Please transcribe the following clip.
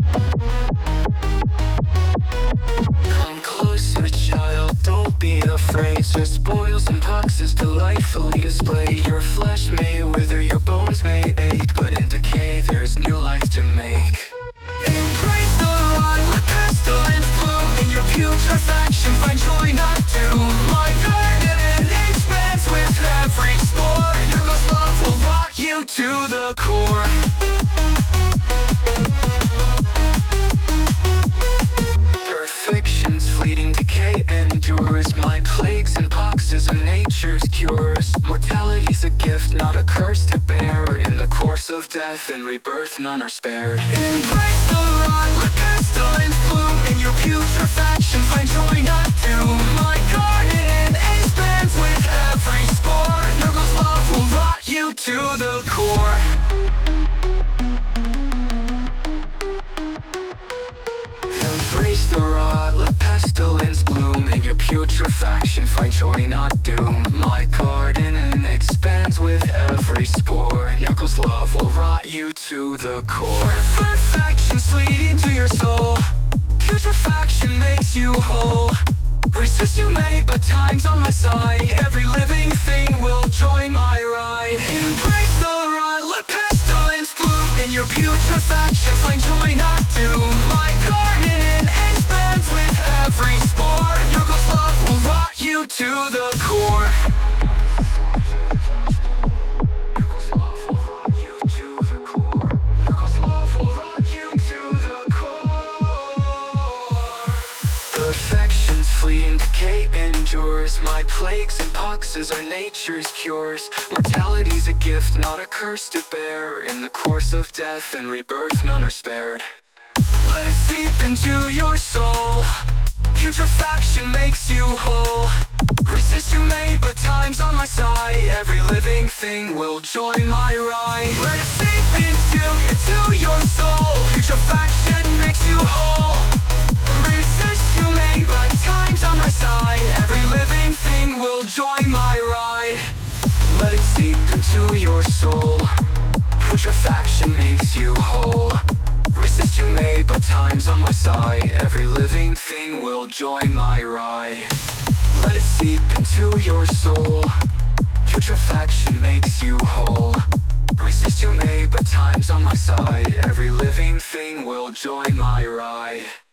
Come closer, child, don't be afraid. Just boils and boxes delightfully display. Your flesh may wither, your bones may ache, but in decay there's new life to make. Embrace the rot, let pestilence bloom. In your putrefaction find joy, not doom. My garden expands with every spore. Your God's love will rock you to the core. Perfection's fleeting decay endures. My plagues and poxes are nature's cures. Mortality's a gift, not a curse to bear. In the course of death and rebirth none are spared. Embrace the rot, let pestilence bloom. In your putrefaction find joy, not doom. My garden expands with every spore. Your God's love will rot you to the core. Embrace the rot, let pestilence bloom. In your putrefaction find joy, not doom. My garden expands with every spore. Yaakov love will rot you to the core. Perfection's fleeting to your soul. Putrefaction makes you whole. Resist you may, but time's on my side. Every living thing will join my ride. Embrace the rot, let pestilence bloom. In your putrefaction find joy, not doom. My garden expands with every spore. Your God's love will rot you to the core. Your God's love will rot you to the core. Your God's love will rot you to the core. Perfection's fleeting, decay endures. My plagues and poxes are nature's cures. Mortality's a gift, not a curse to bear. In the course of death and rebirth none are spared. Let it seep into your soul. Putrefaction makes you whole. Resist you may, but time's on my side. Every living thing will join my ride. Let it seep into your soul. Putrefaction makes you whole. Resist you may, but time's on my side. Every living thing will join my ride. Let it seep into your soul. Putrefaction makes you whole. Resist you may, but time's on my side. Every living thing will join my ride. Let it seep into your soul. Putrefaction makes you whole. Resist you may, but time's on my side. Every living thing will join my ride.